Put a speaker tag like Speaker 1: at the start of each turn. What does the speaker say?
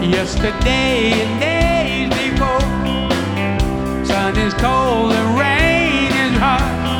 Speaker 1: Yesterday and days before, sun is cold and rain.